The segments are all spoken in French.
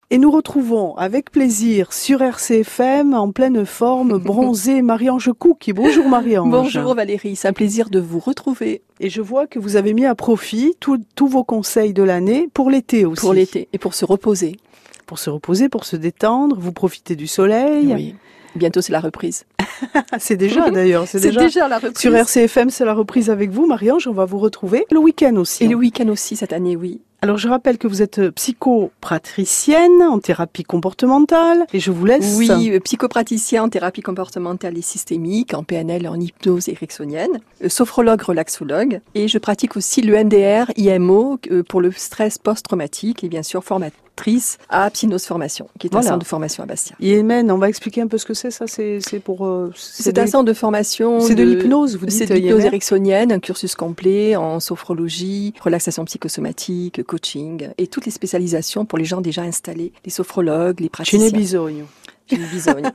Et nous retrouvons avec plaisir sur RCFM, en pleine forme, bronzée, Marie-Ange Coucki. Bonjour Marie-Ange. Bonjour Valérie, c'est un plaisir de vous retrouver. Et je vois que vous avez mis à profit tous vos conseils de l'année pour l'été aussi. Pour l'été et pour se reposer. Pour se reposer, pour se détendre, vous profitez du soleil. Oui, bientôt c'est la reprise. C'est déjà d'ailleurs, c'est déjà la reprise. Sur RCFM, c'est la reprise avec vous, Marie-Ange, on va vous retrouver le week-end aussi. Et le week-end aussi cette année, oui. Alors je rappelle que vous êtes psychopraticienne en thérapie comportementale et je vous laisse... Oui, psychopraticien en thérapie comportementale et systémique, en PNL, en hypnose ericksonienne, sophrologue, relaxologue et je pratique aussi le MDR, IMO pour le stress post-traumatique et bien sûr formatrice à Psynose Formation, qui est un centre de formation à Bastia. IMN, on va expliquer un peu ce que c'est, ça c'est pour... c'est un centre de formation... C'est de l'hypnose, vous dites. C'est de l'hypnose ericksonienne, un cursus complet en sophrologie, relaxation psychosomatique, coaching et toutes les spécialisations pour les gens déjà installés, les sophrologues, les praticiens. J'ai une bisogne. J'ai une bisogne.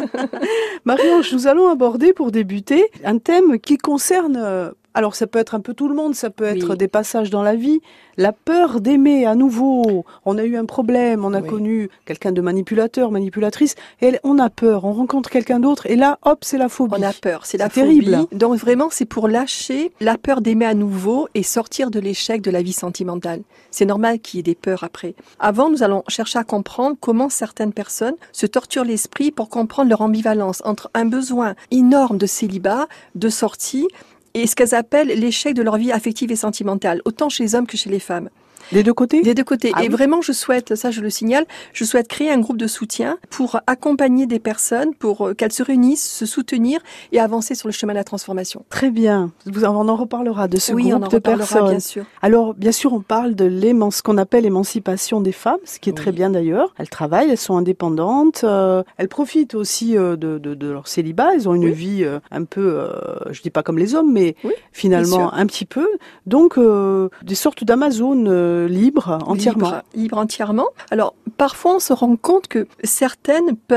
Marie-Ange, nous allons aborder pour débuter un thème qui concerne... Alors ça peut être un peu tout le monde, ça peut être des passages dans la vie, la peur d'aimer à nouveau. On a eu un problème, on a connu quelqu'un de manipulateur, manipulatrice, et on a peur, on rencontre quelqu'un d'autre, et là, hop, c'est la phobie. On a peur, c'est la terrible. Phobie. Donc vraiment, c'est pour lâcher la peur d'aimer à nouveau et sortir de l'échec de la vie sentimentale. C'est normal qu'il y ait des peurs après. Avant, nous allons chercher à comprendre comment certaines personnes se torturent l'esprit pour comprendre leur ambivalence entre un besoin énorme de célibat, de sortie, et ce qu'elles appellent l'échec de leur vie affective et sentimentale, autant chez les hommes que chez les femmes. Des deux côtés ? Des deux côtés. Et vraiment, je souhaite, ça je le signale, je souhaite créer un groupe de soutien pour accompagner des personnes, pour qu'elles se réunissent, se soutenir et avancer sur le chemin de la transformation. Très bien. On en reparlera de ce groupe de personnes. Bien sûr. Alors, bien sûr, on parle de ce qu'on appelle l'émancipation des femmes, ce qui est très bien d'ailleurs. Elles travaillent, elles sont indépendantes, elles profitent aussi de leur célibat, elles ont une vie un peu, je dis pas comme les hommes, mais finalement un petit peu. Donc, des sortes d'Amazon libre entièrement. Libre entièrement. Alors, parfois, on se rend compte que certains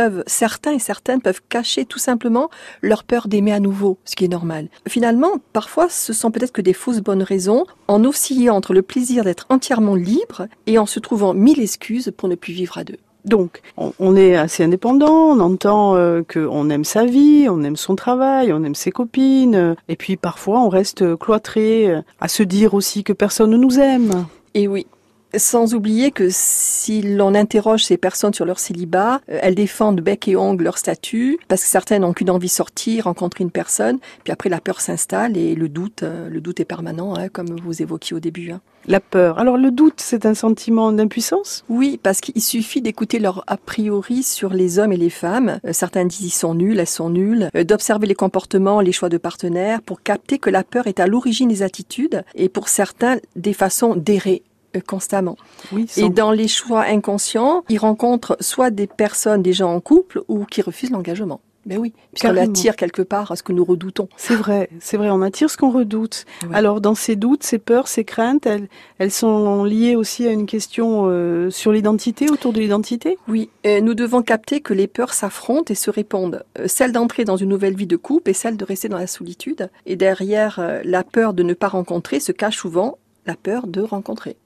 et certaines peuvent cacher tout simplement leur peur d'aimer à nouveau, ce qui est normal. Finalement, parfois, ce sont peut-être que des fausses bonnes raisons, en oscillant entre le plaisir d'être entièrement libre et en se trouvant 1000 excuses pour ne plus vivre à deux. Donc, on est assez indépendant, on entend qu'on aime sa vie, on aime son travail, on aime ses copines, et puis parfois on reste cloîtré à se dire aussi que personne ne nous aime. Et oui. Sans oublier que si l'on interroge ces personnes sur leur célibat, elles défendent bec et ongle leur statut, parce que certaines n'ont qu'une envie de sortir, rencontrer une personne, puis après la peur s'installe et le doute est permanent, comme vous évoquiez au début. La peur. Alors le doute, c'est un sentiment d'impuissance ? Oui, parce qu'il suffit d'écouter leur a priori sur les hommes et les femmes. Certains disent ils sont nuls, elles sont nulles. D'observer les comportements, les choix de partenaires, pour capter que la peur est à l'origine des attitudes, et pour certains, des façons d'errer constamment. Oui, et dans les choix inconscients, ils rencontrent soit des personnes déjà en couple ou qui refusent l'engagement. Ben oui, puisqu'on attire quelque part à ce que nous redoutons. C'est vrai, on attire ce qu'on redoute. Oui. Alors dans ces doutes, ces peurs, ces craintes, elles sont liées aussi à une question sur l'identité, autour de l'identité ? Oui, nous devons capter que les peurs s'affrontent et se répondent. Celle d'entrer dans une nouvelle vie de couple et celle de rester dans la solitude. Et derrière la peur de ne pas rencontrer se cache souvent la peur de rencontrer.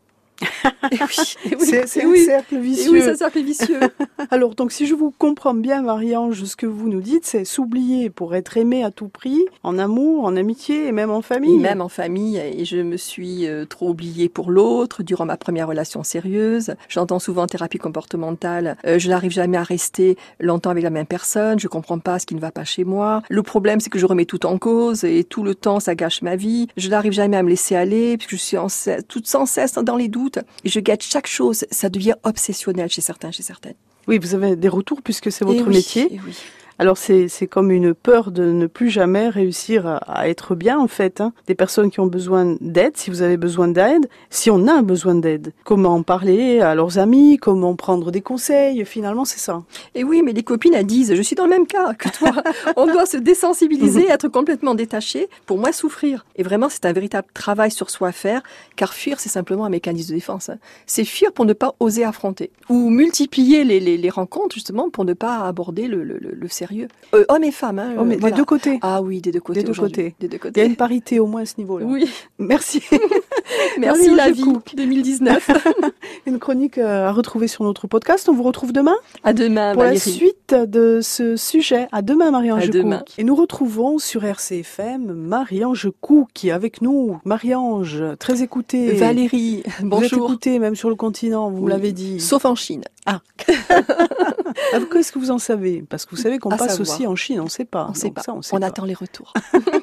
C'est un cercle vicieux. Oui, c'est un cercle vicieux. Alors, donc, si je vous comprends bien, Marie-Ange, ce que vous nous dites, c'est s'oublier pour être aimé à tout prix, en amour, en amitié et même en famille. Et même en famille. Et je me suis trop oubliée pour l'autre durant ma première relation sérieuse. J'entends souvent en thérapie comportementale, je n'arrive jamais à rester longtemps avec la même personne, je comprends pas ce qui ne va pas chez moi. Le problème, c'est que je remets tout en cause et tout le temps, ça gâche ma vie. Je n'arrive jamais à me laisser aller puisque je suis sans cesse dans les doutes. Et je guette chaque chose, ça devient obsessionnel chez certains, chez certaines. Oui, vous avez des retours puisque c'est votre métier. Oui. Alors c'est comme une peur de ne plus jamais réussir à être bien en fait. Des personnes qui ont besoin d'aide, si vous avez besoin d'aide, si on a besoin d'aide. Comment en parler à leurs amis, comment prendre des conseils, finalement c'est ça. Et oui, mais les copines elles disent, je suis dans le même cas que toi. On doit se désensibiliser, être complètement détaché pour moins souffrir. Et vraiment c'est un véritable travail sur soi à faire, car fuir c'est simplement un mécanisme de défense. C'est fuir pour ne pas oser affronter. Ou multiplier les rencontres justement pour ne pas aborder le sérieux. sérieux. Hommes et femmes, hein. Des deux côtés. Ah oui, des deux côtés. Des deux côtés. Des deux Il y côtés. a une parité au moins à ce niveau-là. Oui. Merci. Merci la vie. Cook. 2019. Une chronique à retrouver sur notre podcast. On vous retrouve demain À demain, pour Valérie. la suite de ce sujet. À demain, Marie-Ange À demain. Cook. Et nous retrouvons sur RCFM Marie-Ange Cook qui est avec nous. Marie-Ange, très écoutée. Valérie, Vous êtes bonjour. écoutée même sur le continent, vous me Oui. l'avez dit. Sauf en Chine. Qu'est-ce que vous en savez? Parce que vous savez qu'on À passe savoir. aussi en Chine, on ne sait pas. On sait Donc pas. ça, On attend les retours.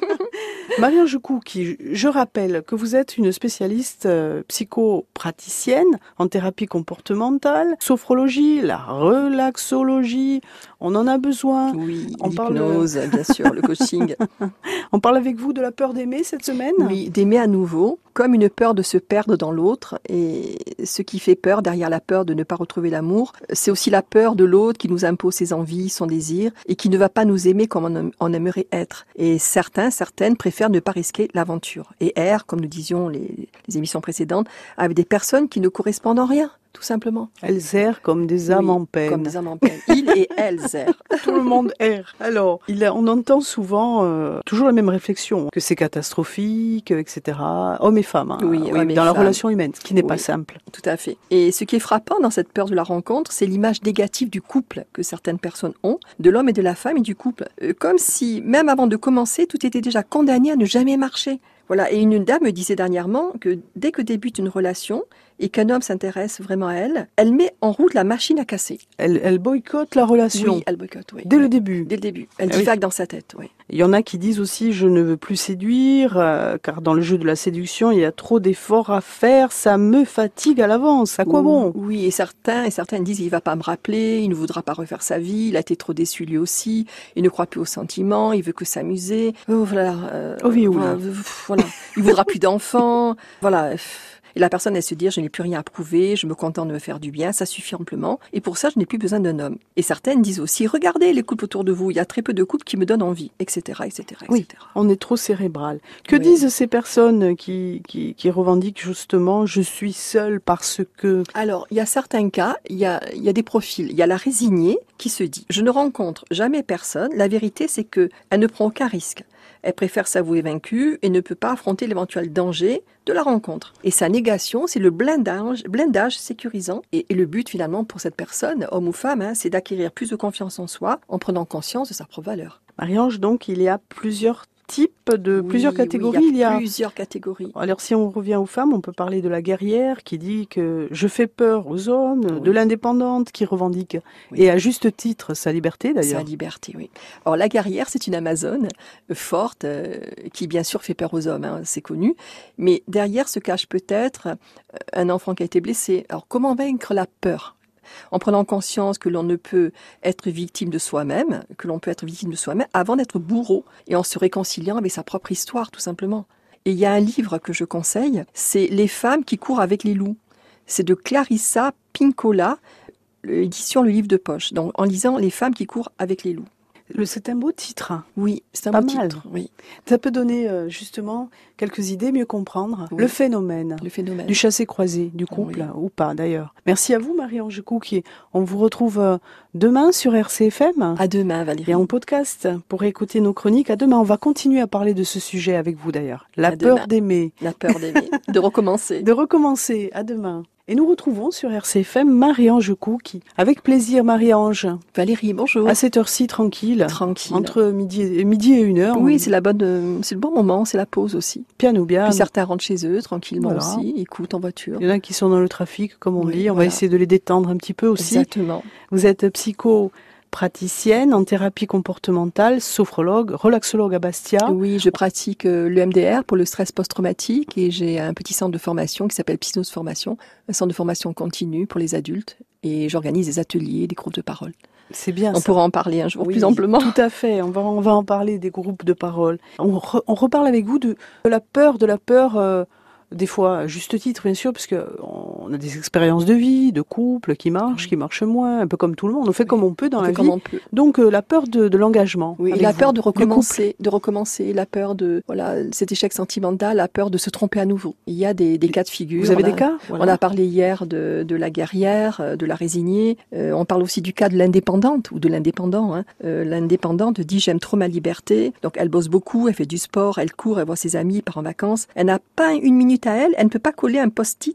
Marie-Ange Cook, je rappelle que vous êtes une spécialiste psychopraticienne en thérapie comportementale, sophrologie, la relaxologie, on en a besoin. Oui, On parle- l'hypnose, bien sûr, le coaching. On parle avec vous de la peur d'aimer cette semaine? Oui, d'aimer à nouveau, comme une peur de se perdre dans l'autre. Et ce qui fait peur, derrière la peur de ne pas retrouver l'amour, c'est aussi la peur de l'autre qui nous impose ses envies, son désir, et qui ne va pas nous aimer comme on aimerait être. Et certaines préfèrent ne pas risquer l'aventure. Et errent, comme nous disions les émissions précédentes, avec des personnes qui ne correspondent en rien, tout simplement. Elles errent comme des âmes Oui, en peine. Comme des âmes en peine. Ils et elles errent. Tout le monde erre. Alors, on entend souvent toujours la même réflexion, que c'est catastrophique, etc. Hommes et femmes, hein. Oui, hommes et dans la femmes. relation humaine, ce qui n'est pas Oui. simple. Tout à fait. Et ce qui est frappant dans cette peur de la rencontre, c'est l'image négative du couple que certaines personnes ont, de l'homme et de la femme et du couple. Comme si, même avant de commencer, tout était déjà condamné à ne jamais marcher. Voilà. Et une dame me disait dernièrement que dès que débute une relation et qu'un homme s'intéresse vraiment à elle, elle met en route la machine à casser. Elle boycotte la relation. Oui, elle boycotte, oui. Dès Oui. le début. Dès le début. Elle Ah oui. divague dans sa tête, oui. Il y en a qui disent aussi je ne veux plus séduire car dans le jeu de la séduction il y a trop d'efforts à faire, ça me fatigue à l'avance. À quoi bon? Oui, et certains disent il va pas me rappeler, il ne voudra pas refaire sa vie, il a été trop déçu lui aussi, il ne croit plus aux sentiments, il veut que s'amuser. Oh, voilà. Oh oui, oui. Voilà. Il voudra plus d'enfants. Voilà. Et la personne, elle se dit, je n'ai plus rien à prouver, je me contente de me faire du bien, ça suffit amplement. Et pour ça, je n'ai plus besoin d'un homme. Et certaines disent aussi, regardez les couples autour de vous, il y a très peu de couples qui me donnent envie, etc., etc., etc. Oui. On est trop cérébral. Que Oui. disent ces personnes qui revendiquent justement je suis seule parce que... Alors, il y a certains cas, il y a des profils. Il y a la résignée qui se dit, je ne rencontre jamais personne. La vérité, c'est que elle ne prend aucun risque. Elle préfère s'avouer vaincue et ne peut pas affronter l'éventuel danger de la rencontre. Et sa négation, c'est le blindage sécurisant. Et le but, finalement, pour cette personne, homme ou femme, hein, c'est d'acquérir plus de confiance en soi en prenant conscience de sa propre valeur. Marie-Ange, donc il y a plusieurs types plusieurs catégories. Oui, il y a plusieurs catégories. Alors si on revient aux femmes, on peut parler de la guerrière qui dit que je fais peur aux hommes, Oui. de l'indépendante qui revendique, Oui. et à juste titre, sa liberté d'ailleurs. Sa liberté, oui. Alors la guerrière, c'est une Amazone forte qui bien sûr fait peur aux hommes, hein, c'est connu. Mais derrière se cache peut-être un enfant qui a été blessé. Alors comment vaincre la peur ? En prenant conscience que l'on ne peut être victime de soi-même, que l'on peut être victime de soi-même avant d'être bourreau, et en se réconciliant avec sa propre histoire, tout simplement. Et il y a un livre que je conseille, c'est Les femmes qui courent avec les loups. C'est de Clarissa Pinkola, édition Le Livre de Poche. Donc en lisant Les femmes qui courent avec les loups. C'est un beau titre. Oui, c'est un Pas beau mal. titre. Oui, Ça peut donner justement quelques idées, mieux comprendre Oui. le phénomène le phénomène. du chassé-croisé, du couple, Oui. ou pas d'ailleurs. Merci à vous Marie-Ange Cook. On vous retrouve demain sur RCFM. À demain, Valérie. Et en podcast pour écouter nos chroniques. À demain, on va continuer à parler de ce sujet avec vous d'ailleurs. La À peur demain. d'aimer, La peur d'aimer, de recommencer. de recommencer. À demain. Et nous retrouvons sur RCFM Marie-Ange Cook. Avec plaisir Marie-Ange. Valérie, bonjour. À cette heure-ci tranquille. Tranquille. Entre midi et 1h. Oui, c'est le bon moment, c'est la pause aussi. Piano bien. Puis certains rentrent chez eux tranquillement Voilà. aussi, écoutent en voiture. Il y en a qui sont dans le trafic, comme on Oui, dit. On va voilà. essayer de les détendre un petit peu aussi. Exactement. Vous êtes psychopraticienne en thérapie comportementale, sophrologue, relaxologue à Bastia. Oui, je pratique le MDR pour le stress post-traumatique et j'ai un petit centre de formation qui s'appelle Psynose Formation, un centre de formation continue pour les adultes et j'organise des ateliers, des groupes de parole. C'est bien On ça. pourra en parler un jour Oui, plus amplement. Tout à fait. On va en parler des groupes de parole. On reparle avec vous de la peur des fois à juste titre bien sûr, parce que on a des expériences de vie, de couple qui marchent moins, un peu comme tout le monde. On fait comme on peut dans la vie. Donc la peur de l'engagement. Oui, et la peur de recommencer, la peur de cet échec sentimental, la peur de se tromper à nouveau. Il y a des cas de figure. Vous avez des cas? On a parlé hier de la guerrière, de la résignée. On parle aussi du cas de l'indépendante ou de l'indépendant. L'indépendante dit j'aime trop ma liberté. Donc elle bosse beaucoup, elle fait du sport, elle court, elle voit ses amis, part en vacances. Elle n'a pas une minute à elle. Elle ne peut pas coller un post-it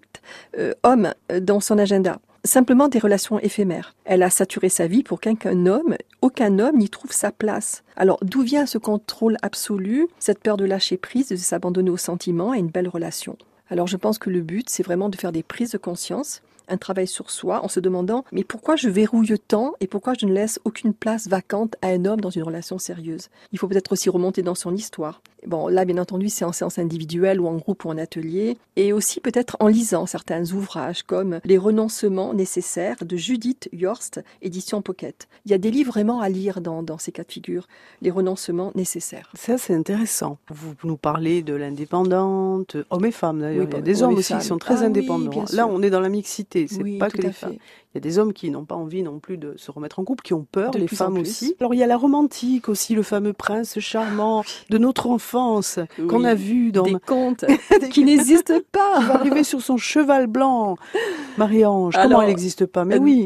homme dans son agenda. Simplement des relations éphémères. Elle a saturé sa vie pour aucun homme n'y trouve sa place. Alors, d'où vient ce contrôle absolu, cette peur de lâcher prise, de s'abandonner aux sentiments et une belle relation? Alors, je pense que le but, c'est vraiment de faire des prises de conscience, un travail sur soi, en se demandant « mais pourquoi je verrouille tant et pourquoi je ne laisse aucune place vacante à un homme dans une relation sérieuse ?» Il faut peut-être aussi remonter dans son histoire. Bon, là, bien entendu, c'est en séance individuelle ou en groupe ou en atelier, et aussi peut-être en lisant certains ouvrages comme Les renoncements nécessaires de Judith Yorst, édition Pocket. Il y a des livres vraiment à lire dans ces cas de figure, Les renoncements nécessaires. Ça, c'est intéressant. Vous nous parlez de l'indépendante, hommes et femmes d'ailleurs. Il y a des hommes aussi qui sont très indépendants. Là, on est dans la mixité, c'est pas que les femmes. Il y a des hommes qui n'ont pas envie non plus de se remettre en couple, qui ont peur, les femmes aussi. Alors il y a la romantique aussi, le fameux prince charmant de notre enfance qu'on a vu dans des contes qui n'existent pas. Qui va arriver sur son cheval blanc. Marie-Ange, comment elle n'existe pas? Mais oui.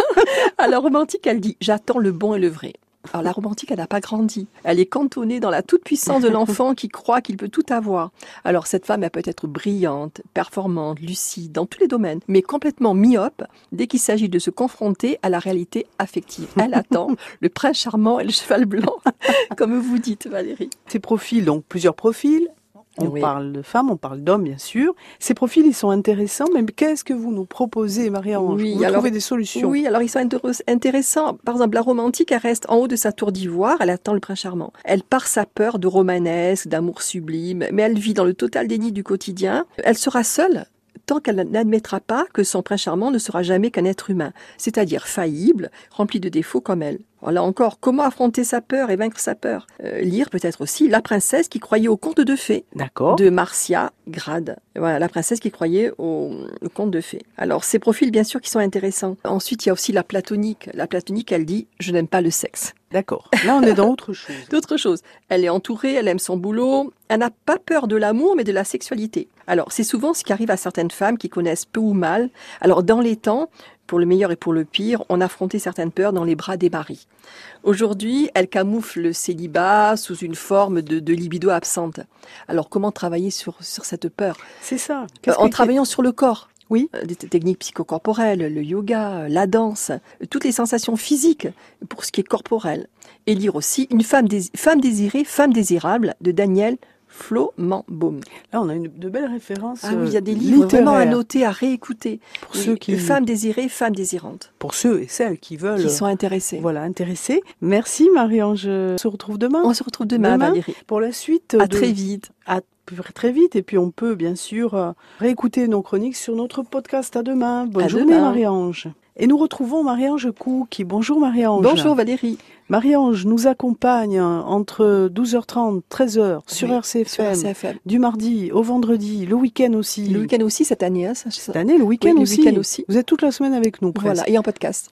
Alors romantique, elle dit j'attends le bon et le vrai. Alors la romantique, elle n'a pas grandi. Elle est cantonnée dans la toute-puissance de l'enfant qui croit qu'il peut tout avoir. Alors cette femme, elle peut être brillante, performante, lucide, dans tous les domaines, mais complètement myope dès qu'il s'agit de se confronter à la réalité affective. Elle attend le prince charmant et le cheval blanc, comme vous dites, Valérie. Ces profils, donc plusieurs profils. On parle de femmes, on parle d'hommes, bien sûr. Ces profils, ils sont intéressants, mais qu'est-ce que vous nous proposez, Marie-Ange? Vous trouvez des solutions? Oui, alors ils sont intéressants. Par exemple, la romantique, elle reste en haut de sa tour d'ivoire, elle attend le prince charmant. Elle part sa peur de romanesque, d'amour sublime, mais elle vit dans le total déni du quotidien. Elle sera seule tant qu'elle n'admettra pas que son prince charmant ne sera jamais qu'un être humain, c'est-à-dire faillible, rempli de défauts comme elle. Alors là encore, comment affronter sa peur et vaincre sa peur? Lire peut-être aussi La princesse qui croyait au conte de fées, de Marcia Grad. Voilà, la princesse qui croyait au conte de fées. Alors ces profils, bien sûr, qui sont intéressants. Ensuite, il y a aussi la platonique. La platonique, elle dit « je n'aime pas le sexe ». D'accord. Là, on est dans autre chose. D'autre chose. Elle est entourée, elle aime son boulot. Elle n'a pas peur de l'amour, mais de la sexualité. Alors, c'est souvent ce qui arrive à certaines femmes qui connaissent peu ou mal. Alors, dans les temps, pour le meilleur et pour le pire, on affrontait certaines peurs dans les bras des maris. Aujourd'hui, elle camoufle le célibat sous une forme de libido absente. Alors, comment travailler sur cette peur? C'est ça. En travaillant sur le corps. Oui. Des techniques psychocorporelles, le yoga, la danse, toutes les sensations physiques pour ce qui est corporel. Et lire aussi Une femme désirée, femme désirable de Daniel Flo-Mambaum. Là, on a de belles références. Ah oui, il y a des livres vraiment à noter, à réécouter. Pour ceux qui... Femme désirée, femme désirante. Pour ceux et celles qui veulent... Qui sont intéressés. Voilà, intéressés. Merci Marie-Ange. On se retrouve demain. On se retrouve demain, Valérie. Pour la suite. Très vite. Très vite. Et puis on peut bien sûr réécouter nos chroniques sur notre podcast. À demain. Bonne journée Marie-Ange. Et nous retrouvons Marie-Ange Coucki. Bonjour Marie-Ange. Bonjour Valérie. Marie-Ange nous accompagne entre 12h30, 13h sur RCFM, du mardi au vendredi, le week-end aussi. Le week-end aussi cette année. Cette année, le week-end aussi. Vous êtes toute la semaine avec nous, presque. Voilà, et en podcast.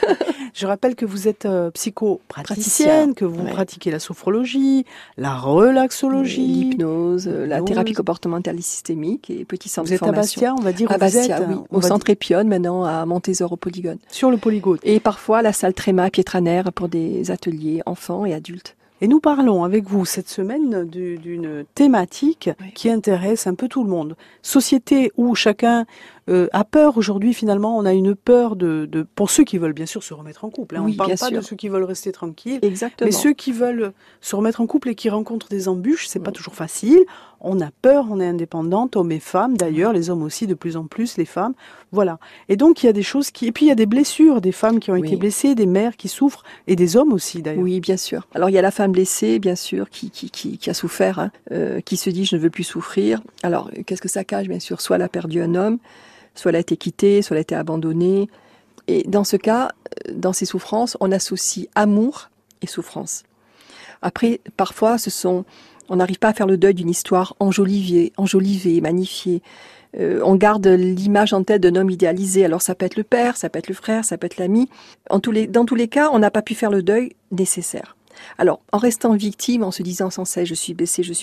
Je rappelle que vous êtes psychopraticienne, que vous pratiquez la sophrologie, la relaxologie, l'hypnose, la thérapie comportementale et systémique et petit centre de formation. Vous êtes à Bastia, on va dire. À Bastia, oui. Au centre Épione, maintenant à Montésor au Polygone. Sur le Polygone. Et parfois la salle Tréma à Pietraner pour des ateliers enfants et adultes. Et nous parlons avec vous cette semaine d'une thématique qui intéresse un peu tout le monde. Société où chacun a peur aujourd'hui, finalement, on a une peur pour ceux qui veulent bien sûr se remettre en couple. Hein. On ne parle pas de ceux qui veulent rester tranquilles. Exactement. Mais ceux qui veulent se remettre en couple et qui rencontrent des embûches, c'est pas toujours facile. On a peur, on est indépendante, hommes et femmes d'ailleurs, les hommes aussi de plus en plus, les femmes. Voilà. Et donc il y a des choses et puis il y a des blessures, des femmes qui ont été blessées, des mères qui souffrent et des hommes aussi d'ailleurs. Oui, bien sûr. Alors il y a la femme blessée, bien sûr, qui a souffert, qui se dit je ne veux plus souffrir. Alors qu'est-ce que ça cache, bien sûr? Soit elle a perdu un homme, soit elle a été quittée, soit elle a été abandonnée. Et dans ce cas, dans ces souffrances, on associe amour et souffrance. Après, parfois, ce sont On n'arrive pas à faire le deuil d'une histoire enjolivée, magnifiée. On garde l'image en tête d'un homme idéalisé. Alors ça peut être le père, ça peut être le frère, ça peut être l'ami. Dans tous les cas, on n'a pas pu faire le deuil nécessaire. Alors, en restant victime, en se disant sans cesse « je suis blessé »,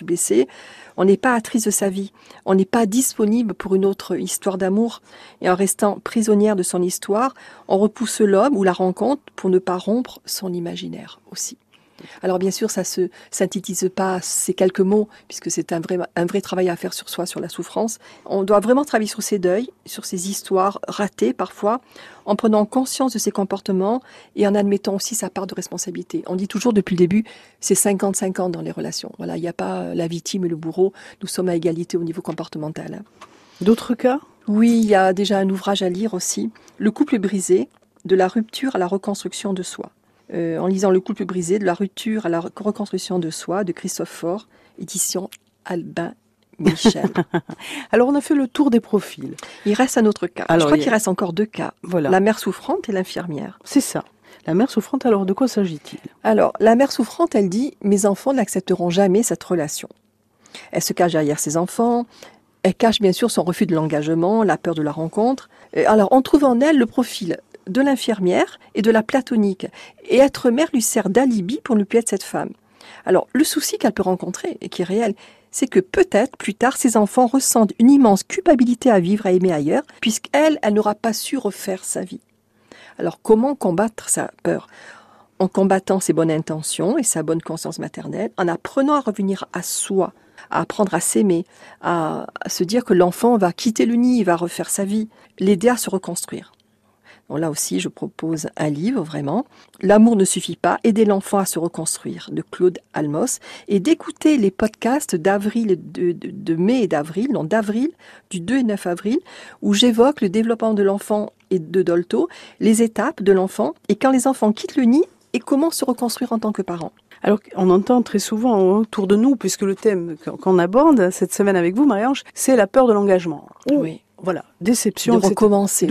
on n'est pas actrice de sa vie. On n'est pas disponible pour une autre histoire d'amour. Et en restant prisonnière de son histoire, on repousse l'homme ou la rencontre pour ne pas rompre son imaginaire aussi. Alors bien sûr, ça se synthétise pas ces quelques mots, puisque c'est un vrai travail à faire sur soi, sur la souffrance. On doit vraiment travailler sur ces deuils, sur ces histoires ratées parfois, en prenant conscience de ses comportements et en admettant aussi sa part de responsabilité. On dit toujours depuis le début, c'est 50-50 dans les relations. Voilà, il n'y a pas la victime et le bourreau, nous sommes à égalité au niveau comportemental. D'autres cas ? Oui, il y a déjà un ouvrage à lire aussi, Le couple brisé, de la rupture à la reconstruction de soi. En lisant Le couple brisé, de la rupture à la reconstruction de soi, de Christophe Faure, édition Albin Michel. Alors on a fait le tour des profils. Il reste un autre cas. Je crois qu'il reste encore 2 cas. Voilà. La mère souffrante et l'infirmière. C'est ça. La mère souffrante, alors de quoi s'agit-il ? Alors, la mère souffrante, elle dit « Mes enfants n'accepteront jamais cette relation ». Elle se cache derrière ses enfants. Elle cache bien sûr son refus de l'engagement, la peur de la rencontre. Alors, on trouve en elle le profil de l'infirmière et de la platonique. Et être mère lui sert d'alibi pour ne plus être cette femme. Alors, le souci qu'elle peut rencontrer, et qui est réel, c'est que peut-être, plus tard, ses enfants ressentent une immense culpabilité à vivre, à aimer ailleurs, puisqu'elle n'aura pas su refaire sa vie. Alors, comment combattre sa peur ? En combattant ses bonnes intentions et sa bonne conscience maternelle, en apprenant à revenir à soi, à apprendre à s'aimer, à se dire que l'enfant va quitter le nid, il va refaire sa vie, l'aider à se reconstruire. Bon, là aussi, je propose un livre, vraiment. L'amour ne suffit pas, aider l'enfant à se reconstruire, de Claude Almos, et d'écouter les podcasts d'avril, de mai et d'avril, non d'avril, du 2 et 9 avril, où j'évoque le développement de l'enfant et de Dolto, les étapes de l'enfant, et quand les enfants quittent le nid, et comment se reconstruire en tant que parent. Alors, on entend très souvent autour de nous, puisque le thème qu'on aborde cette semaine avec vous, Marie-Ange, c'est la peur de l'engagement. Oui. Voilà, déception. De recommencer.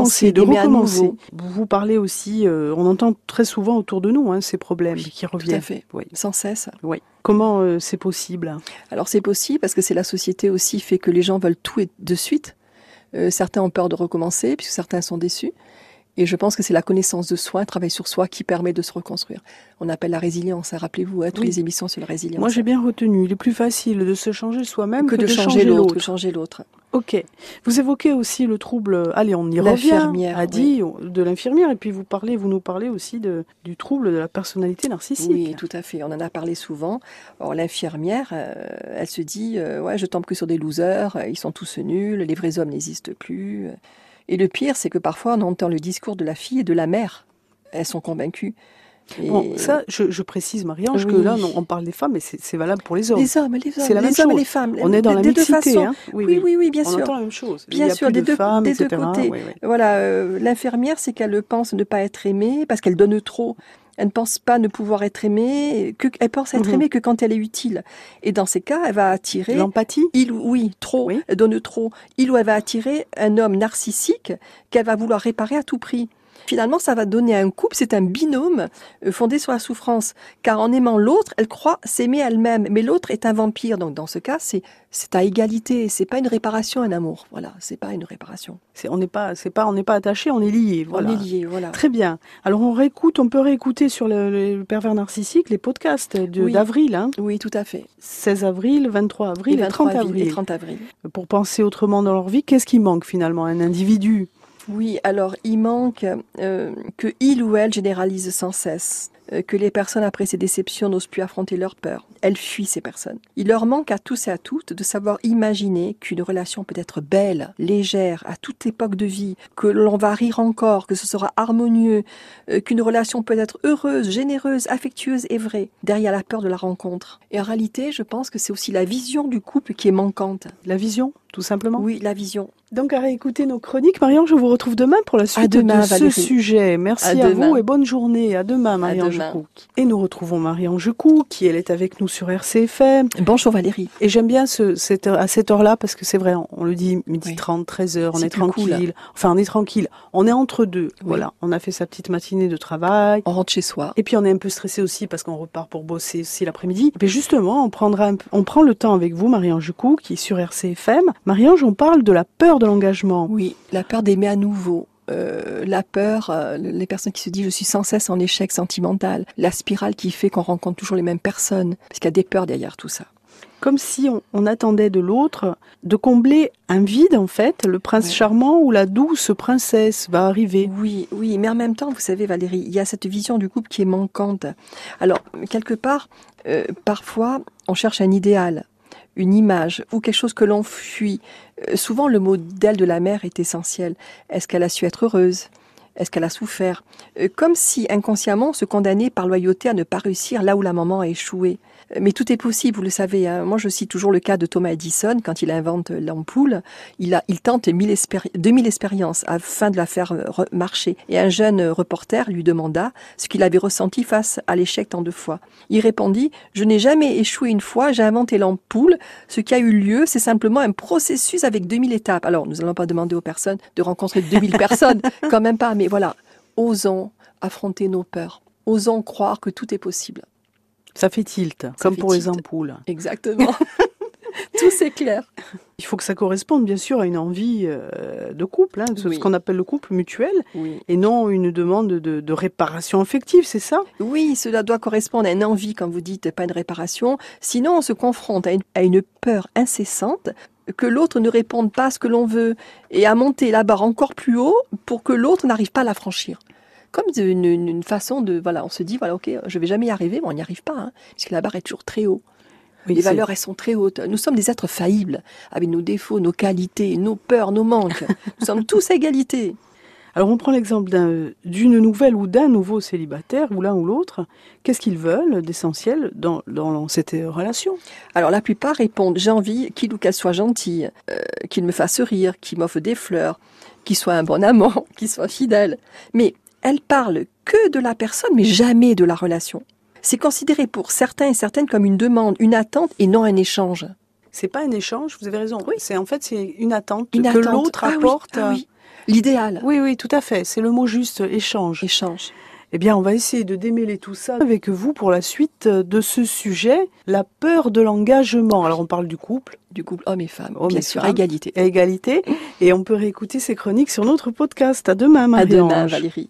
Vous parlez aussi, on entend très souvent autour de nous ces problèmes qui reviennent. Tout à fait, oui. Sans cesse. Oui. Comment c'est possible ? Alors c'est possible parce que c'est la société aussi fait que les gens veulent tout et de suite. Certains ont peur de recommencer puisque certains sont déçus. Et je pense que c'est la connaissance de soi, un travail sur soi qui permet de se reconstruire. On appelle la résilience, rappelez-vous, toutes les émissions sur la résilience. Moi j'ai bien retenu, il est plus facile de se changer soi-même que de changer l'autre. Ok. Vous évoquez aussi le trouble, allez on y revient, de l'infirmière, et puis vous nous parlez aussi du trouble de la personnalité narcissique. Oui, tout à fait, on en a parlé souvent. Or l'infirmière, elle se dit, je tombe que sur des losers, ils sont tous nuls, les vrais hommes n'existent plus. Et le pire, c'est que parfois on entend le discours de la fille et de la mère. Elles sont convaincues. Et... Bon, ça, je précise, Marie-Ange, que là, on parle des femmes, mais c'est valable pour les hommes. Les hommes, c'est la même chose. Et les femmes. On est dans la mixité. Oui, bien sûr. On entend la même chose. Bien sûr, des deux côtés. Oui. Voilà, l'infirmière, c'est qu'elle pense ne pas être aimée parce qu'elle donne trop. Elle ne pense pas ne pouvoir être aimée, elle pense être aimée que quand elle est utile. Et dans ces cas, elle va attirer... L'empathie ? Trop. Elle donne trop. Ou elle va attirer un homme narcissique qu'elle va vouloir réparer à tout prix. Finalement, ça va donner un couple, c'est un binôme fondé sur la souffrance. Car en aimant l'autre, elle croit s'aimer elle-même. Mais l'autre est un vampire. Donc dans ce cas, c'est à égalité. C'est pas une réparation, un amour. Voilà, c'est pas une réparation. On n'est pas attaché, on est lié. Voilà. On est lié, voilà. Très bien. Alors on peut réécouter sur le pervers narcissique les podcasts d'avril. Oui, tout à fait. 16 avril, 23 avril et 30 avril. Et 30 avril. Pour penser autrement dans leur vie, qu'est-ce qui manque finalement à un individu ? Oui, alors il manque que il ou elle généralise sans cesse, que les personnes après ces déceptions n'osent plus affronter leurs peurs. Elles fuient ces personnes. Il leur manque à tous et à toutes de savoir imaginer qu'une relation peut être belle, légère, à toute époque de vie, que l'on va rire encore, que ce sera harmonieux, qu'une relation peut être heureuse, généreuse, affectueuse et vraie, derrière la peur de la rencontre. Et en réalité, je pense que c'est aussi la vision du couple qui est manquante. La vision ? tout simplement. Oui, la vision. Donc, à réécouter nos chroniques. Marion, je vous retrouve demain pour la suite demain, de Valérie. ce sujet. Merci à vous et bonne journée. À demain, Marie-Ange Cook. Et nous retrouvons Marie-Ange Cook, elle est avec nous sur RCFM. Bonjour Valérie. Et j'aime bien à cette heure-là, parce que c'est vrai, on le dit, 12h30, 13h, on est tranquille. Cool. Enfin, on est tranquille. On est entre deux. Oui. Voilà. On a fait sa petite matinée de travail. On rentre chez soi. Et puis, on est un peu stressé aussi parce qu'on repart pour bosser aussi l'après-midi. Et justement, on prend le temps avec vous, Marie-Ange Cook, qui est sur RCFM. Marie-Ange, on parle de la peur de l'engagement. Oui, la peur d'aimer à nouveau. La peur, les personnes qui se disent je suis sans cesse en échec sentimental, la spirale qui fait qu'on rencontre toujours les mêmes personnes, parce qu'il y a des peurs derrière tout ça. Comme si on attendait de l'autre de combler un vide, en fait, le prince charmant ou la douce princesse va arriver. Oui, mais en même temps, vous savez Valérie, il y a cette vision du couple qui est manquante. Alors, quelque part, parfois, on cherche un idéal, une image ou quelque chose que l'on fuit. Souvent, le modèle de la mère est essentiel. Est-ce qu'elle a su être heureuse ? Est-ce qu'elle a souffert ? Comme si inconsciemment on se condamnait par loyauté à ne pas réussir là où la maman a échoué. Mais tout est possible, vous le savez. Hein. Moi, je cite toujours le cas de Thomas Edison. Quand il invente l'ampoule, il tente 2000 expériences afin de la faire marcher. Et un jeune reporter lui demanda ce qu'il avait ressenti face à l'échec tant de fois. Il répondit « Je n'ai jamais échoué une fois, j'ai inventé l'ampoule. Ce qui a eu lieu, c'est simplement un processus avec 2000 étapes. » Alors, nous n'allons pas demander aux personnes de rencontrer 2000 personnes, quand même pas. Mais voilà, osons affronter nos peurs. Osons croire que tout est possible. Ça fait tilt, comme pour les ampoules. Exactement. Tout s'éclaire. Il faut que ça corresponde bien sûr à une envie de couple, ce qu'on appelle le couple mutuel, et non une demande de réparation affective, c'est ça ? Oui, cela doit correspondre à une envie, comme vous dites, pas une réparation. Sinon, on se confronte à une peur incessante que l'autre ne réponde pas à ce que l'on veut, et à monter la barre encore plus haut pour que l'autre n'arrive pas à la franchir. Comme une façon de, on se dit, ok, je vais jamais y arriver, mais on n'y arrive pas, parce que la barre est toujours très haut. Oui, les valeurs, elles sont très hautes. Nous sommes des êtres faillibles, avec nos défauts, nos qualités, nos peurs, nos manques. Nous sommes tous à égalité. Alors, on prend l'exemple d'une nouvelle ou d'un nouveau célibataire, ou l'un ou l'autre. Qu'est-ce qu'ils veulent d'essentiel dans cette relation ? Alors, la plupart répondent, j'ai envie qu'il ou qu'elle soit gentille, qu'il me fasse rire, qu'il m'offre des fleurs, qu'il soit un bon amant, qu'il soit fidèle. Mais elle parle que de la personne, mais jamais de la relation. C'est considéré pour certains et certaines comme une demande, une attente et non un échange. C'est pas un échange, vous avez raison. Oui. C'est une attente que attente. L'autre apporte. Oui. L'idéal. Oui, tout à fait. C'est le mot juste, échange. Échange. Eh bien, on va essayer de démêler tout ça avec vous pour la suite de ce sujet, la peur de l'engagement. Alors, on parle du couple. Du couple hommes et femmes, bien sûr, à égalité. À égalité. Et on peut réécouter ces chroniques sur notre podcast. À demain, Marie-Ange. À demain, Valérie.